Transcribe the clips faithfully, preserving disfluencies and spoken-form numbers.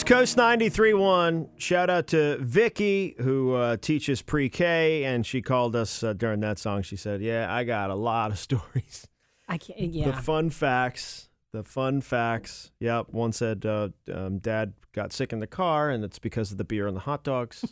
West Coast ninety-three point one. Shout out to Vicky, who uh, teaches pre-K, and she called us uh, during that song. She said, yeah, I got a lot of stories. I can't, yeah. The fun facts. The fun facts. Yep. One said uh, um, Dad got sick in the car, and it's because of the beer and the hot dogs.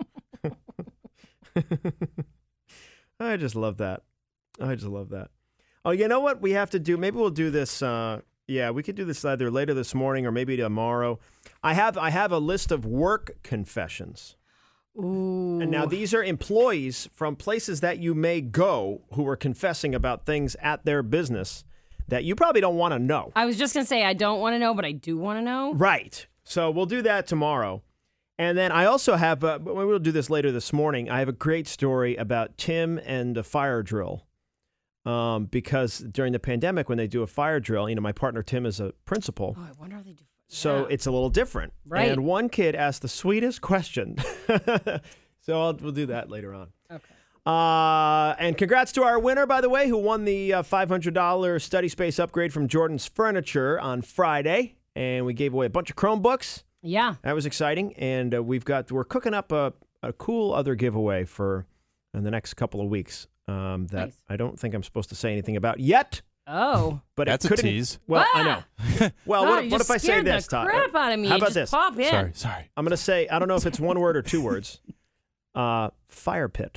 I just love that. I just love that. Oh, you know what we have to do? Maybe we'll do this. Uh, yeah, we could do this either later this morning or maybe tomorrow. I have I have a list of work confessions. Ooh. And now these are employees from places that you may go who are confessing about things at their business that you probably don't want to know. I was just going to say I don't want to know, but I do want to know. Right. So we'll do that tomorrow. And then I also have, uh, we'll do this later this morning, I have a great story about Tim and the fire drill. Um, because during the pandemic, when they do a fire drill, you know, my partner Tim is a principal. Oh, I wonder how they do. So yeah. it's a little different. Right. And one kid asked the sweetest question. So I'll, we'll do that later on. Okay. Uh, and congrats to our winner, by the way, who won the uh, five hundred dollars study space upgrade from Jordan's Furniture on Friday. And we gave away a bunch of Chromebooks. Yeah. That was exciting. And uh, we've got, we're cooking up a, a cool other giveaway for in the next couple of weeks um, that Nice. I don't think I'm supposed to say anything about yet. Oh. But That's it a couldn't, tease. Well, Ah! I know. Well, God, what, you what just if I say scared this, the Todd? crap out of me. How You about just this? Pop in. Sorry, sorry. I'm going to say, I don't know if it's one word or two words. Uh, fire pit.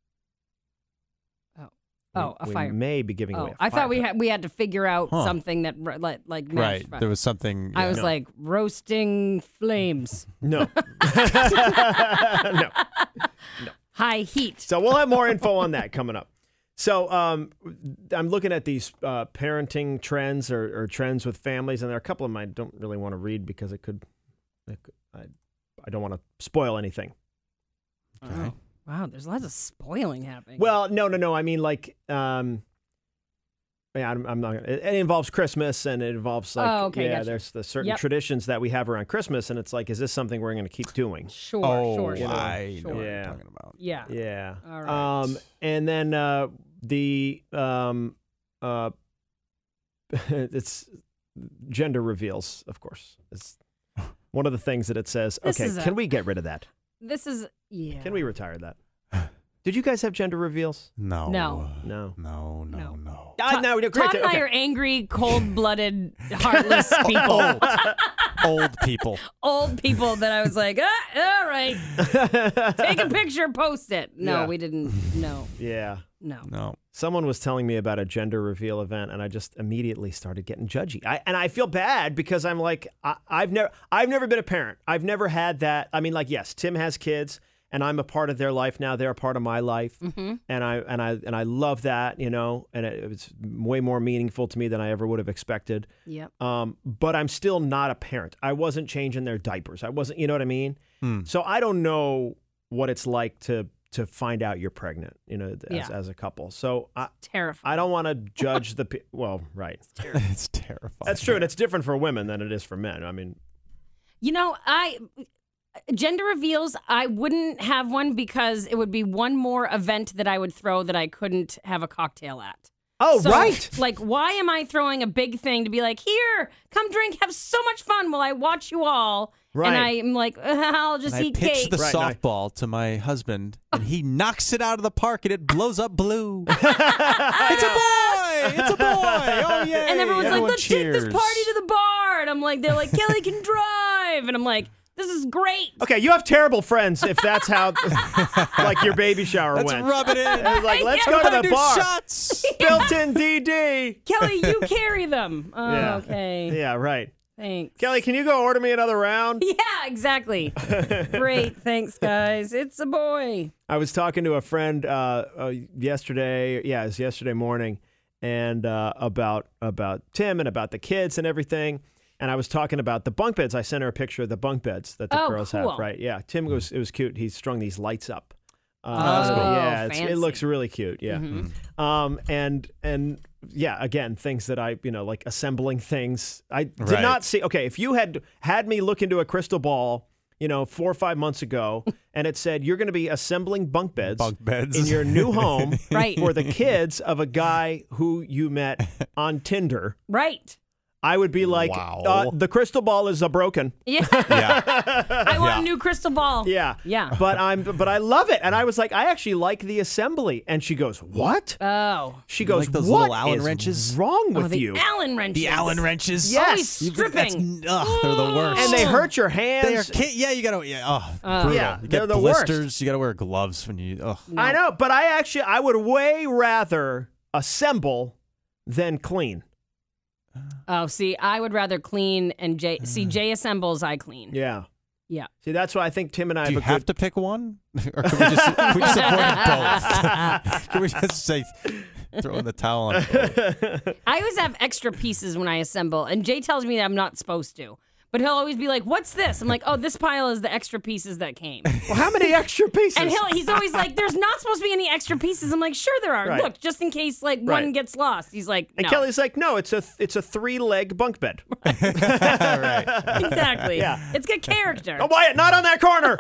Oh, a we fire. may be giving Oh, away a I fire thought we pit. had we had to figure out Huh. something that r- like like matched Right. fire. There was something. I yeah. was No. like roasting flames, No. No. high heat. So we'll have more info on that coming up. So um, I'm looking at these uh, parenting trends or, or trends with families, and there are a couple of them I don't really want to read because it could, it could I, I don't want to spoil anything. Okay. Oh, wow, there's lots of spoiling happening. Well, no, no, no. I mean, like, um, yeah, I'm, I'm not. It, it involves Christmas, and it involves like, Oh, okay, yeah, gotcha. there's the certain Yep. traditions that we have around Christmas, and it's like, is this something we're going to keep doing? sure, Oh, sure, sure. I know sure. what Yeah. you're talking about. Yeah. Yeah. All right. Um, and then uh, the um, uh, it's gender reveals, of course. It's one of the things that it says. This Okay, is a- can we get rid of that? This is yeah. Can we retire that? Did you guys have gender reveals? No. No. uh, No. No, no, No. no. Ah, no, great. Todd and I Okay. are angry, cold-blooded, heartless people. Old. Old people. Old people that I was like, ah, all right, take a picture, post it. No, Yeah. we didn't. No, Yeah. no. No. Someone was telling me about a gender reveal event, and I just immediately started getting judgy. I, and I feel bad because I'm like, I, I've never, I've never been a parent. I've never had that. I mean, like, yes, Tim has kids, and I'm a part of their life now. They're a part of my life, Mm-hmm. and I and I and I love that, you know. And it, it's way more meaningful to me than I ever would have expected. Yep. Um, but I'm still not a parent. I wasn't changing their diapers. I wasn't, you know what I mean? Hmm. So I don't know what it's like to to find out you're pregnant, you know, as, Yeah. as a couple. So I, Terrifying. I don't want to judge the, pe- well, right. It's terrifying. That's true. And it's different for women than it is for men. I mean, You know, I gender reveals. I wouldn't have one because it would be one more event that I would throw that I couldn't have a cocktail at. oh, So, right. Like, why am I throwing a big thing to be like, here, come drink, have so much fun while I watch you all? Right. And I'm like, I'll just And I eat pitch cake. the Right, no, I- softball to my husband, and he knocks it out of the park, and it blows up blue. It's a boy! It's a boy! Oh, yay! And everyone's Everyone like, let's cheers. take this party to the bar. And I'm like, they're like, Kelly can drive. And I'm like, this is great. Okay, you have terrible friends if that's how, like, your baby shower Let's went. rub it in. It's like, let's go to Everybody the do bar. shots. Built-in D D. Kelly, you carry them. Oh, Yeah. okay. Yeah, right. Thanks. Kelly, can you go order me another round? Yeah, exactly. Great. Thanks, guys. It's a boy. I was talking to a friend uh, uh, yesterday. Yeah, it was yesterday morning, and uh, about about Tim and about the kids and everything. And I was talking about the bunk beds. I sent her a picture of the bunk beds that the Oh, girls cool. have. Right? Yeah. Tim was it was cute. He strung these lights up. Uh, that's cool. Yeah, it's, it fancy. looks really cute. Yeah. Mhm. Um. And and yeah. Again, things that I you know like assembling things. I did Right. not see. Okay, if you had had me look into a crystal ball, you know, four or five months ago, and it said you're going to be assembling bunk beds, Bunk beds. in your new home Right. for the kids of a guy who you met on Tinder, Right. I would be like, Wow. uh, the crystal ball is uh, broken. Yeah. Yeah. I want Yeah. a new crystal ball. Yeah. Yeah. But I'm but I love it. And I was like, I actually like the assembly. And she goes, what? Oh. She You goes, like those what little Allen is wresches? wrong with oh, the you? Allen wrenches. The Allen wrenches. Yes. Always You- that's- stripping. ugh, they're the worst. And they hurt your hands. They are ki- yeah, you gotta yeah, oh, Oh. brutal. Yeah, you they're get the worst. blisters. You gotta wear gloves when you. Ugh. I know, but I actually I would way rather assemble than clean. Oh, see, I would rather clean and Jay. See, Jay assembles, I clean. Yeah. Yeah. See, that's why I think Tim and I Do you have a have good. to pick one, or can we just, can we just avoid both? Can we just say throw in the towel on both? I always have extra pieces when I assemble, and Jay tells me that I'm not supposed to. But he'll always be like, "What's this?" I'm like, "Oh, this pile is the extra pieces that came." Well, how many extra pieces? And he'll he's always like, "There's not supposed to be any extra pieces." I'm like, "Sure there are. Right. Look, just in case like Right. one gets lost." He's like, And "No." Kelly's like, no, it's a it's a three leg bunk bed. All right. Exactly. Yeah. It's got character. Oh, Wyatt, not on that corner.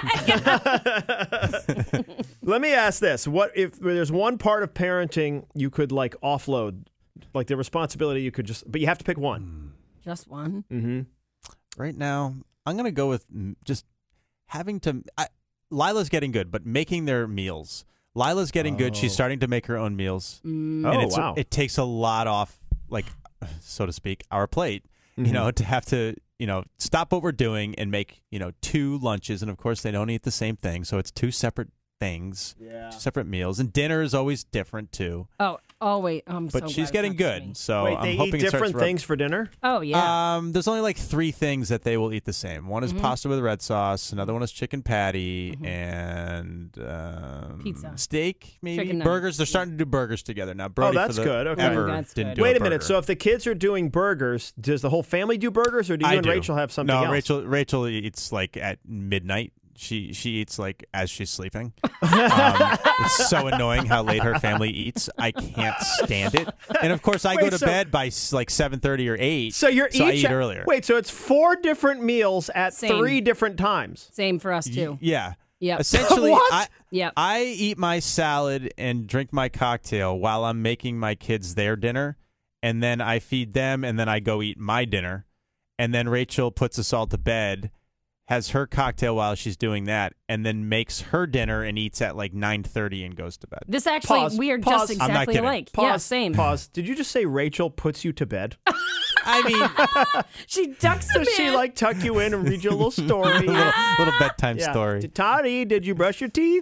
Let me ask this: what if there's one part of parenting you could like offload, like the responsibility you could just, but you have to pick one. Just one. Mm-hmm. Right now, I'm gonna go with mm, just having to. I, Lila's getting good, but making their meals. Lila's getting good. She's Oh. starting to make her own meals, Mm. Oh, and it's, wow. it takes a lot off, like so to speak, our plate. Mm-hmm. You know, to have to you know stop what we're doing and make you know two lunches, and of course they don't eat the same thing, so it's two separate things, Yeah. two separate meals, and dinner is always different too. Oh, oh wait. I'm But so she's glad it's getting not just good, me. so Wait, I'm they hoping eat it starts different rub- things for dinner? Oh yeah. Um, there's only like three things that they will eat the same. One is Mm-hmm. pasta with red sauce. Another one is chicken patty and um, Pizza. steak, maybe Chicken burgers. They're starting to do burgers together now. Brody that's for the good. Okay. Ever Oh, that's didn't good. do Wait a burger. minute. So if the kids are doing burgers, does the whole family do burgers, or do you I and do. Rachel have something no, else? Rachel. Rachel eats like at midnight. She she eats like as she's sleeping. um, it's so annoying how late her family eats. I can't stand it. And of course, I Wait, go to so- bed by s- like seven thirty or eight. So you're so I each eat earlier. Wait, so it's four different meals at Same. three different times. Same for us Y- too. Yeah. Yep. Essentially, What? I Yep. I eat my salad and drink my cocktail while I'm making my kids their dinner, and then I feed them, and then I go eat my dinner, and then Rachel puts us all to bed, has her cocktail while she's doing that, and then makes her dinner and eats at like nine thirty and goes to bed. This actually, Pause. we are Pause. just I'm not exactly kidding. alike. Pause. Yeah, same. Pause. Did you just say Rachel puts you to bed? I mean, She ducks the Does she bed. like tuck you in and read you a little story? little, little bedtime Yeah. story. Did- Toddy, did you brush your teeth?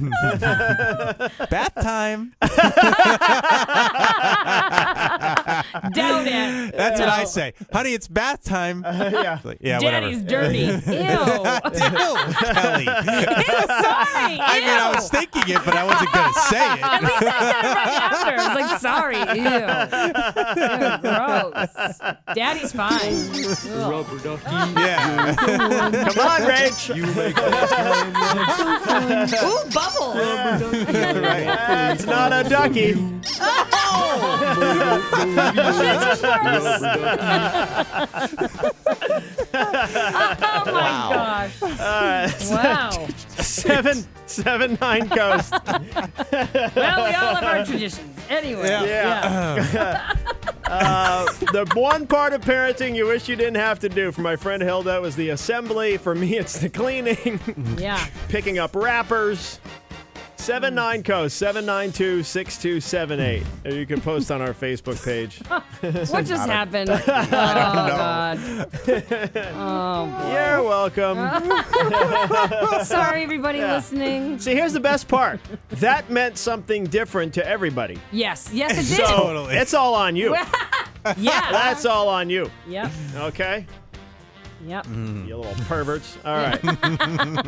Bath time. Doubt it. That's what I say. Honey, it's bath time. yeah. Like, yeah, Daddy's whatever. dirty. Ew. Ew, Kelly. Ew, sorry. I mean, I was thinking it, but I wasn't going to say it. At least I said it right after. I was like, sorry. Ew. Ew, gross. Daddy's fine. Ugh. Yeah. Come on, Rach. Ooh, bubbles. Right. It's not a ducky. Oh my gosh. Wow. Seven, seven, nine coast. Well, we all have our traditions. Anyway. Yeah. Yeah. Uh, the one part of parenting you wish you didn't have to do. For my friend Hilda, it was the assembly. For me, it's the cleaning, Yeah. picking up wrappers. Seven nine coast seven nine two six two seven eight. You can post on our Facebook page. What just happened? Oh, God. Oh, You're welcome. boy. Sorry, everybody listening. See, here's the best part. That meant something different to everybody. Yes. Yes, it did. So Totally. it's all on you. Yeah. That's all on you. Yep. Okay? Yep. You little perverts. All right.